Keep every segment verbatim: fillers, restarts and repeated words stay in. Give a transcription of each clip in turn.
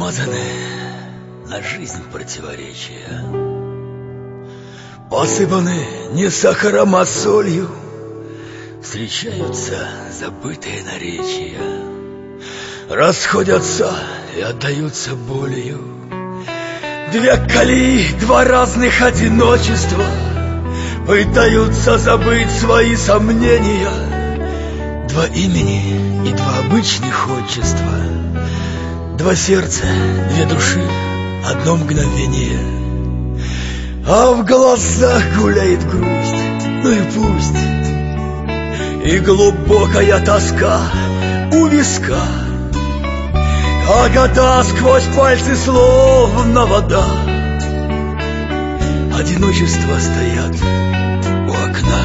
Смазаны на жизнь противоречия, посыпаны не сахаром, а солью, встречаются забытые наречия, расходятся и отдаются болью. Две колеи, два разных одиночества, пытаются забыть свои сомнения. Два имени и два обычных отчества, два сердца, две души, одно мгновение. А в глазах гуляет грусть, ну и пусть. И глубокая тоска у виска, а года сквозь пальцы словно вода. Одиночество стоят у окна.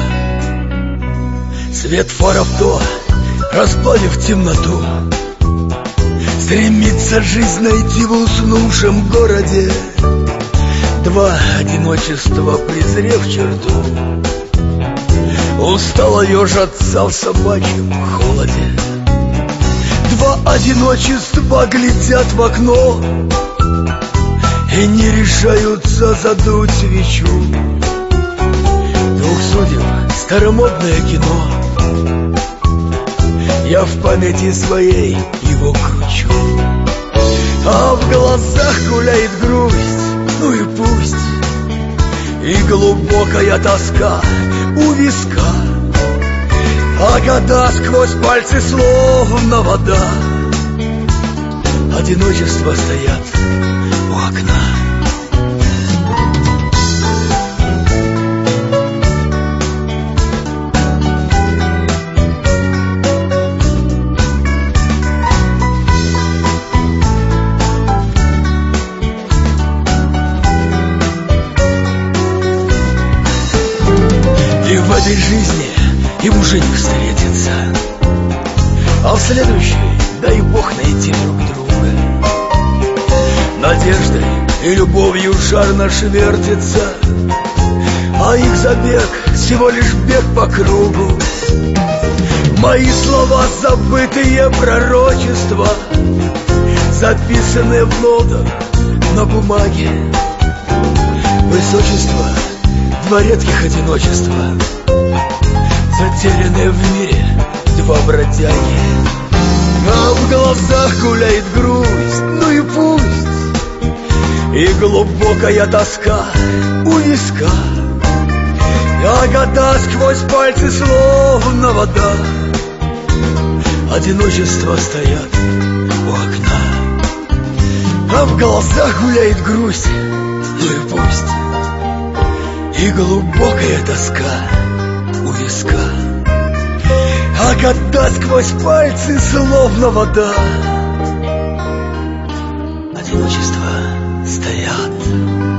Свет фаров то, расплавив темноту, стремится жизнь найти в уснувшем городе. Два одиночества, презрев черту, устало ежатся в собачьем холоде. Два одиночества глядят в окно и не решаются задуть свечу. Двух судеб старомодное кино, я в памяти своей его кручу. А в глазах гуляет грусть, ну и пусть. И глубокая тоска у виска, а года сквозь пальцы словно вода. Одиночество стоят у окна. И в этой жизни им уже не встретиться, а в следующей дай Бог найти друг друга. Надеждой и любовью шар наш вертится, а их забег всего лишь бег по кругу. Мои слова забытые пророчества, записанные в нотах на бумаге. Высочество два редких одиночества, затерянные в мире два бродяги. А в глазах гуляет грусть, ну и пусть. И глубокая тоска у виска, а года сквозь пальцы словно вода. Одиночество стоят у окна. А в глазах гуляет грусть, ну и пусть. И глубокая тоска у виска, а года сквозь пальцы словно вода. Одиночество стоят